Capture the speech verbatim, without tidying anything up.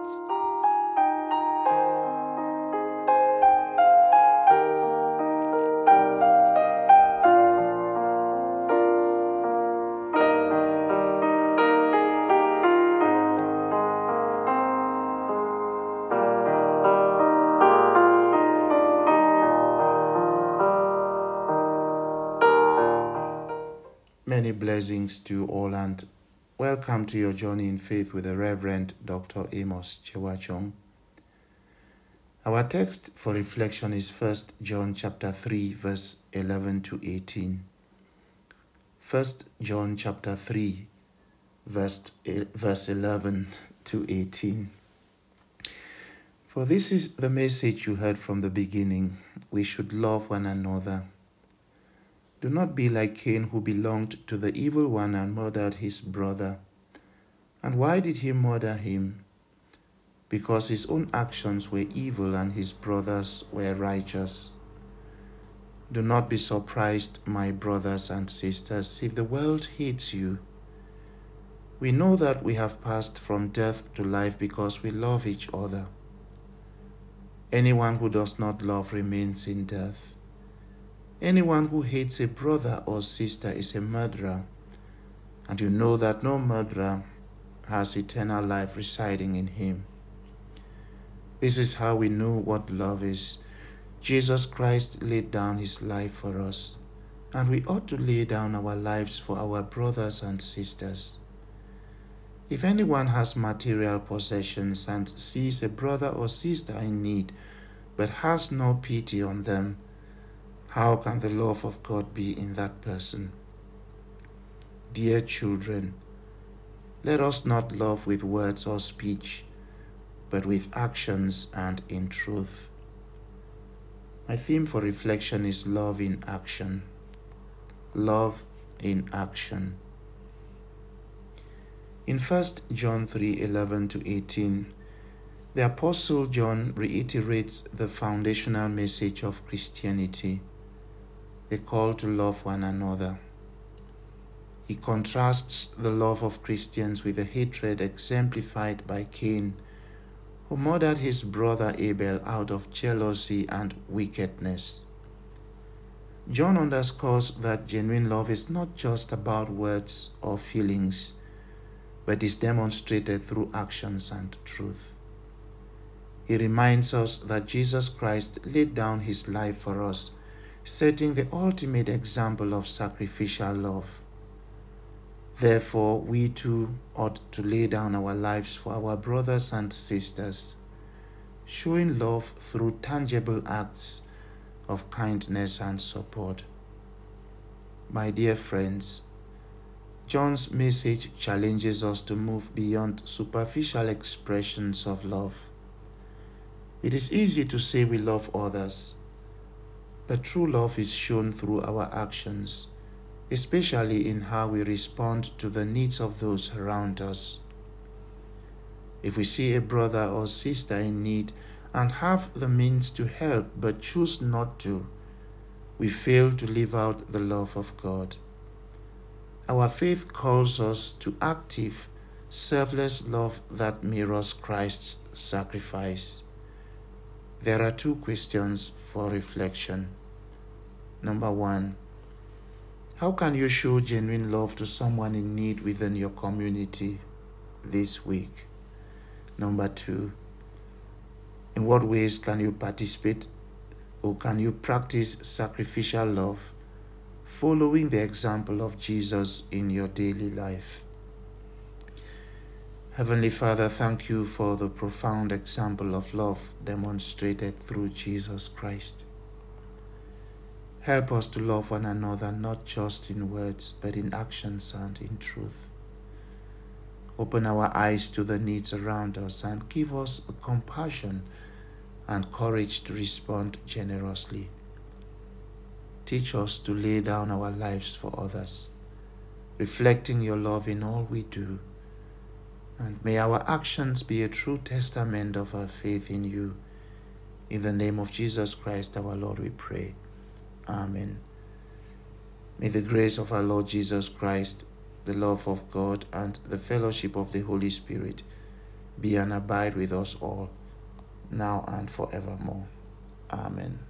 Many blessings to all, and welcome to your journey in faith with the Reverend Doctor Amos Chewachong. Our text for reflection is First John chapter three, verse eleven to eighteen. First John chapter three, verse, verse eleven to eighteen. For this is the message you heard from the beginning: we should love one another. Do not be like Cain, who belonged to the evil one and murdered his brother. And why did he murder him? Because his own actions were evil and his brothers were righteous. Do not be surprised, my brothers and sisters, if the world hates you. We know that we have passed from death to life because we love each other. Anyone who does not love remains in death. Anyone who hates a brother or sister is a murderer, and you know that no murderer has eternal life residing in him. This is how we know what love is. Jesus Christ laid down his life for us, and we ought to lay down our lives for our brothers and sisters. If anyone has material possessions and sees a brother or sister in need, but has no pity on them, how can the love of God be in that person? Dear children, let us not love with words or speech, but with actions and in truth. My theme for reflection is love in action. Love in action. In First John three, eleven to eighteen, the Apostle John reiterates the foundational message of Christianity: the call to love one another. He contrasts the love of Christians with the hatred exemplified by Cain, who murdered his brother Abel out of jealousy and wickedness. John underscores that genuine love is not just about words or feelings, but is demonstrated through actions and truth. He reminds us that Jesus Christ laid down his life for us, setting the ultimate example of sacrificial love. Therefore, we too ought to lay down our lives for our brothers and sisters, showing love through tangible acts of kindness and support. My dear friends, John's message challenges us to move beyond superficial expressions of love. It is easy to say we love others, but true love is shown through our actions, especially in how we respond to the needs of those around us. If we see a brother or sister in need and have the means to help but choose not to, we fail to live out the love of God. Our faith calls us to active, selfless love that mirrors Christ's sacrifice. There are two questions for reflection. Number one, how can you show genuine love to someone in need within your community this week? Number two, in what ways can you participate or can you practice sacrificial love, following the example of Jesus in your daily life? Heavenly Father, thank you for the profound example of love demonstrated through Jesus Christ. Help us to love one another, not just in words, but in actions and in truth. Open our eyes to the needs around us and give us compassion and courage to respond generously. Teach us to lay down our lives for others, reflecting your love in all we do. And may our actions be a true testament of our faith in you. In the name of Jesus Christ, our Lord, we pray. Amen. May the grace of our Lord Jesus Christ, the love of God, and the fellowship of the Holy Spirit be and abide with us all, now and forevermore. Amen.